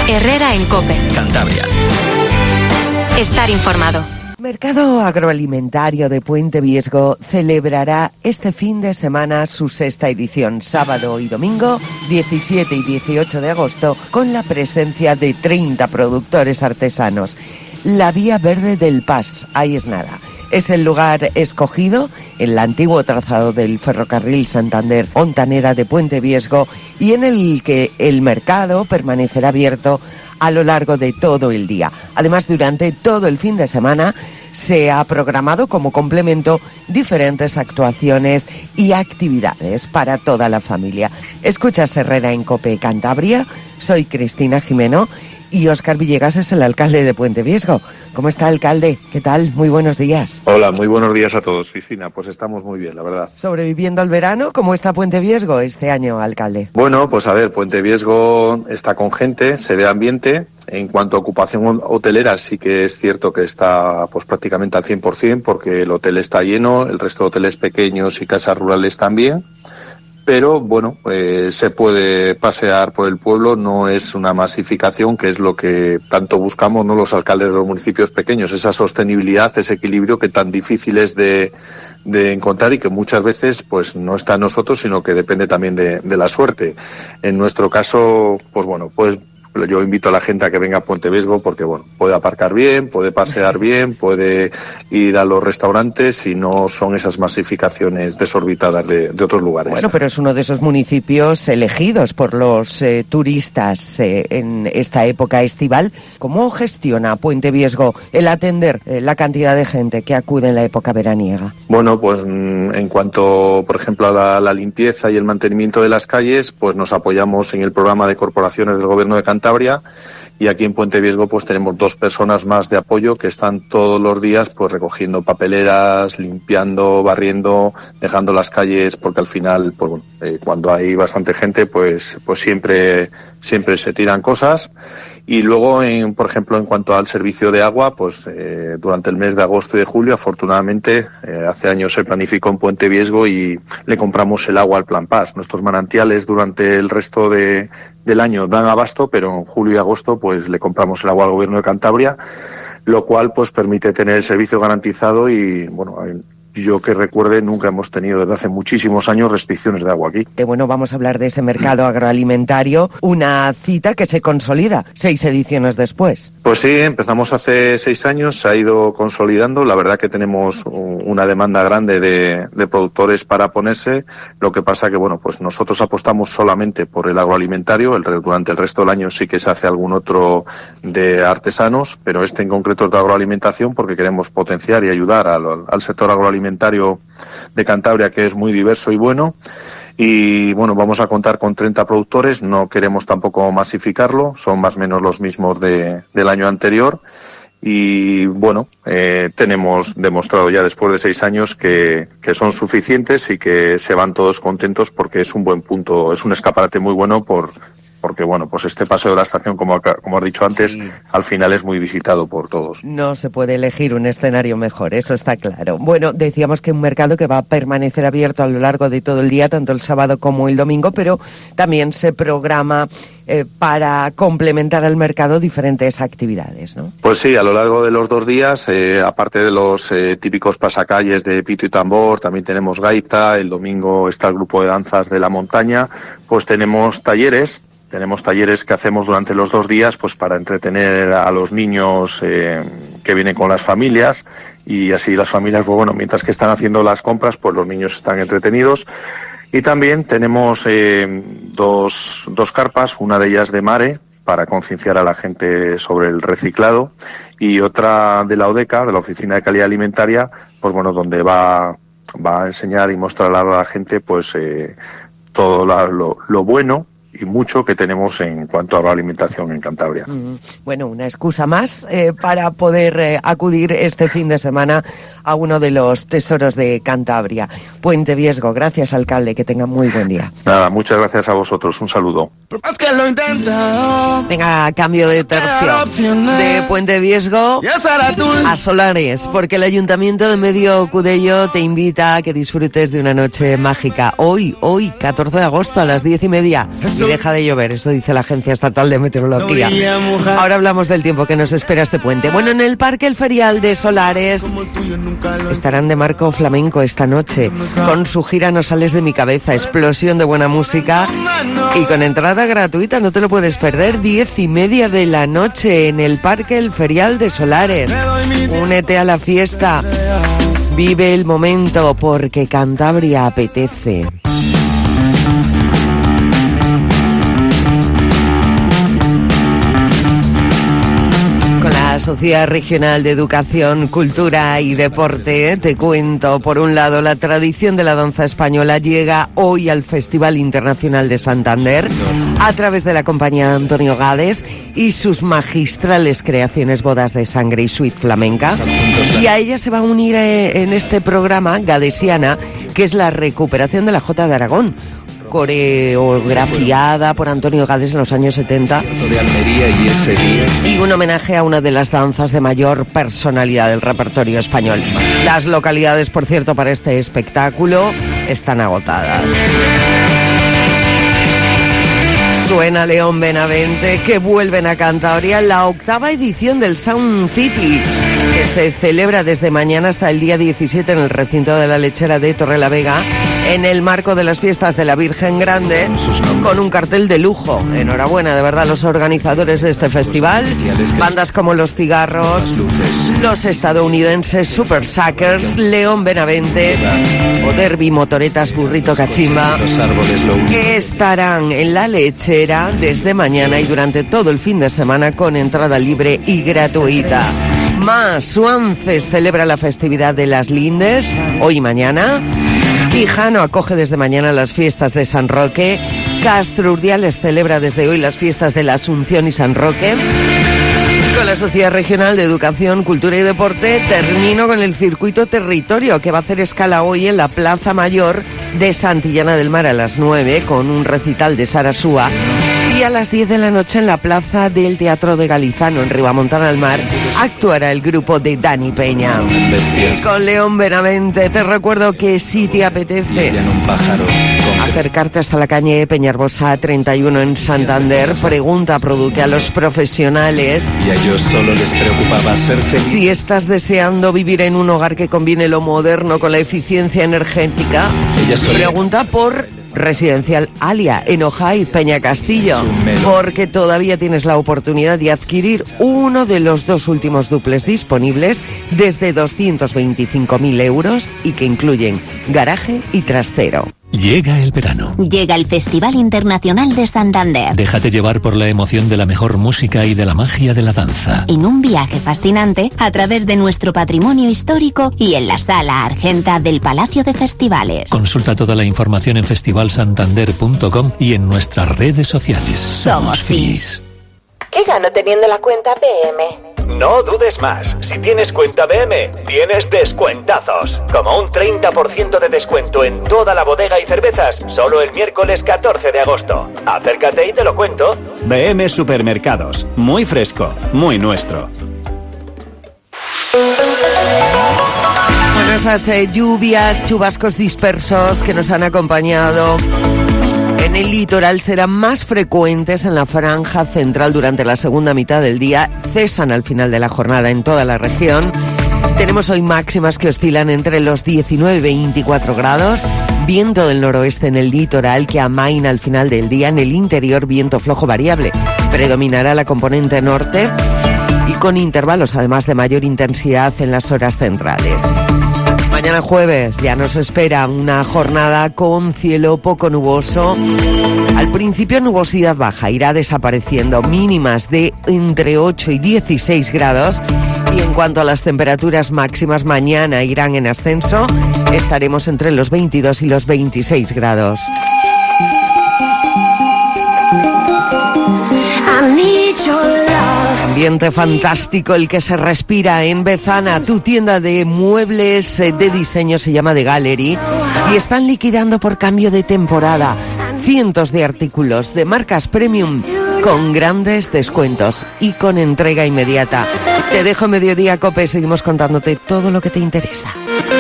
Herrera en COPE. Cantabria. Estar informado. Mercado Agroalimentario de Puente Viesgo celebrará este fin de semana su sexta edición, sábado y domingo, 17 y 18 de agosto, con la presencia de 30 productores artesanos. La Vía Verde del Pas, ahí es nada. Es el lugar escogido en el antiguo trazado del ferrocarril Santander-Ontanera de Puente Viesgo y en el que el mercado permanecerá abierto a lo largo de todo el día. Además, durante todo el fin de semana se ha programado como complemento diferentes actuaciones y actividades para toda la familia. Escuchas Herrera en COPE Cantabria, soy Cristina Jimeno y Óscar Villegas es el alcalde de Puente Viesgo. ¿Cómo está, alcalde? ¿Qué tal? Muy buenos días. Hola, muy buenos días a todos, Cristina. Pues estamos muy bien, la verdad. ¿Sobreviviendo al verano? ¿Cómo está Puente Viesgo este año, alcalde? Bueno, pues a ver, Puente Viesgo está con gente, se ve ambiente. En cuanto a ocupación hotelera, sí que es cierto que está pues prácticamente al 100%, porque el hotel está lleno, el resto de hoteles pequeños y casas rurales también. Pero bueno, se puede pasear por el pueblo, no es una masificación, que es lo que tanto buscamos, ¿no?, los alcaldes de los municipios pequeños, esa sostenibilidad, ese equilibrio que tan difícil es de encontrar y que muchas veces pues no está en nosotros, sino que depende también de la suerte. En nuestro caso, pues bueno, pues yo invito a la gente a que venga a Puente Viesgo porque, bueno, puede aparcar bien, puede pasear bien, puede ir a los restaurantes y no son esas masificaciones desorbitadas de otros lugares. Bueno, pero es uno de esos municipios elegidos por los turistas en esta época estival. ¿Cómo gestiona Puente Viesgo el atender la cantidad de gente que acude en la época veraniega? Bueno, pues en cuanto, por ejemplo, a la limpieza y el mantenimiento de las calles, pues nos apoyamos en el programa de corporaciones del Gobierno de Cantabria, y aquí en Puente Viesgo pues tenemos 2 personas más de apoyo que están todos los días pues recogiendo papeleras, limpiando, barriendo, dejando las calles, porque al final pues bueno, cuando hay bastante gente pues siempre se tiran cosas. Y luego, por ejemplo, en cuanto al servicio de agua, pues durante el mes de agosto y de julio, afortunadamente, hace años se planificó en Puente Viesgo y le compramos el agua al Plan Pas. Nuestros manantiales durante el resto del año dan abasto, pero en julio y agosto pues le compramos el agua al Gobierno de Cantabria, lo cual pues permite tener el servicio garantizado y, bueno, yo que recuerde, nunca hemos tenido desde hace muchísimos años restricciones de agua aquí. Bueno, vamos a hablar de este mercado agroalimentario, una cita que se consolida 6 ediciones después. Pues sí, empezamos hace 6 años, se ha ido consolidando. La verdad que tenemos una demanda grande de productores para ponerse. Lo que pasa que, bueno, pues nosotros apostamos solamente por el agroalimentario. Durante el resto del año sí que se hace algún otro de artesanos, pero este en concreto es de agroalimentación porque queremos potenciar y ayudar al sector agroalimentario de Cantabria, que es muy diverso y bueno. Y bueno, vamos a contar con 30 productores, no queremos tampoco masificarlo, son más o menos los mismos del año anterior. Y bueno, tenemos demostrado ya después de 6 años que son suficientes y que se van todos contentos porque es un buen punto, es un escaparate muy bueno porque bueno, pues este paseo de la estación, como has dicho antes, sí, al final es muy visitado por todos. No se puede elegir un escenario mejor, eso está claro. Bueno, decíamos que un mercado que va a permanecer abierto a lo largo de todo el día, tanto el sábado como el domingo, pero también se programa para complementar al mercado diferentes actividades, ¿no? Pues sí, a lo largo de los 2 días, aparte de los típicos pasacalles de pito y tambor, también tenemos gaita, el domingo está el grupo de danzas de la montaña, pues tenemos talleres que hacemos durante los 2 días pues para entretener a los niños que vienen con las familias, y así las familias, pues bueno, mientras que están haciendo las compras, pues los niños están entretenidos. Y también tenemos 2 carpas, una de ellas de Mare, para concienciar a la gente sobre el reciclado, y otra de la ODECA, de la Oficina de Calidad Alimentaria, pues bueno, donde va a enseñar y mostrar a la gente pues todo lo bueno y mucho que tenemos en cuanto a la alimentación en Cantabria. Bueno, una excusa más para poder acudir este fin de semana a uno de los tesoros de Cantabria, Puente Viesgo. Gracias, alcalde, que tenga muy buen día. Nada, muchas gracias a vosotros, un saludo. Venga, cambio de tercio, de Puente Viesgo a Solares, porque el Ayuntamiento de Medio Cudello te invita a que disfrutes de una noche mágica. Hoy, 14 de agosto a las 10:30. deja de llover, eso dice la Agencia Estatal de Meteorología. Ahora hablamos del tiempo que nos espera este puente. Bueno, en el Parque El Ferial de Solares estarán de marco flamenco esta noche, con su gira No sales de mi cabeza, explosión de buena música y con entrada gratuita, no te lo puedes perder, 10:30 de la noche en el Parque El Ferial de Solares. Únete a la fiesta, vive el momento porque Cantabria apetece. Sociedad Regional de Educación, Cultura y Deporte, te cuento, por un lado, la tradición de la danza española llega hoy al Festival Internacional de Santander a través de la compañía de Antonio Gades y sus magistrales creaciones Bodas de Sangre y Suite Flamenca. Y a ella se va a unir en este programa Gadesiana, que es la recuperación de la Jota de Aragón, coreografiada por Antonio Gades en los años 70 y un homenaje a una de las danzas de mayor personalidad del repertorio español. Las localidades, por cierto, para este espectáculo están agotadas. Suena León Benavente, que vuelven a Cantabria, la 8ª edición del Sound City, que se celebra desde mañana hasta el día 17 en el recinto de la Lechera de Torrelavega, en el marco de las fiestas de la Virgen Grande, con un cartel de lujo. Enhorabuena, de verdad, los organizadores de este festival, bandas como Los Cigarros, los estadounidenses Super Suckers, León Benavente o Derby Motoretas Burrito Cachimba, que estarán en la Lechera desde mañana y durante todo el fin de semana con entrada libre y gratuita. Más, Suances celebra la festividad de las Lindes hoy y mañana. Quijano acoge desde mañana las fiestas de San Roque. Castro Urdiales celebra desde hoy las fiestas de la Asunción y San Roque. Con la Sociedad Regional de Educación, Cultura y Deporte termino con el circuito territorio, que va a hacer escala hoy en la Plaza Mayor de Santillana del Mar a las 9 con un recital de Sarasúa. Y a las 10 de la noche en la Plaza del Teatro de Galizano, en Ribamontana del Mar, actuará el grupo de Dani Peña. Y con León Benavente te recuerdo que si te apetece acercarte hasta la calle Peñarbosa 31 en Santander, pregunta a Produque a los profesionales. Y a ellos solo les preocupaba ser feliz. Si estás deseando vivir en un hogar que combine lo moderno con la eficiencia energética, pregunta por Residencial Alia en Ojaiz, Peña Castillo, porque todavía tienes la oportunidad de adquirir uno de los 2 últimos dúplex disponibles desde 225.000 euros y que incluyen garaje y trastero. Llega el verano. Llega el Festival Internacional de Santander. Déjate llevar por la emoción de la mejor música y de la magia de la danza. En un viaje fascinante a través de nuestro patrimonio histórico y en la Sala Argenta del Palacio de Festivales. Consulta toda la información en festivalsantander.com y en nuestras redes sociales. Somos FIS. ¿Qué gano teniendo la cuenta BM? No dudes más. Si tienes cuenta BM, tienes descuentazos. Como un 30% de descuento en toda la bodega y cervezas, solo el miércoles 14 de agosto. Acércate y te lo cuento. BM Supermercados. Muy fresco, muy nuestro. Bueno, esas lluvias, chubascos dispersos que nos han acompañado en el litoral serán más frecuentes en la franja central durante la segunda mitad del día. Cesan al final de la jornada en toda la región. Tenemos hoy máximas que oscilan entre los 19 y 24 grados. Viento del noroeste en el litoral que amaina al final del día. En el interior, viento flojo variable. Predominará la componente norte y con intervalos además de mayor intensidad en las horas centrales. Mañana jueves ya nos espera una jornada con cielo poco nuboso. Al principio nubosidad baja, irá desapareciendo, mínimas de entre 8 y 16 grados. Y en cuanto a las temperaturas máximas, mañana irán en ascenso. Estaremos entre los 22 y los 26 grados. Ambiente fantástico el que se respira en Bezana. Tu tienda de muebles de diseño se llama The Gallery y están liquidando por cambio de temporada cientos de artículos de marcas premium con grandes descuentos y con entrega inmediata. Te dejo Mediodía Cope, seguimos contándote todo lo que te interesa.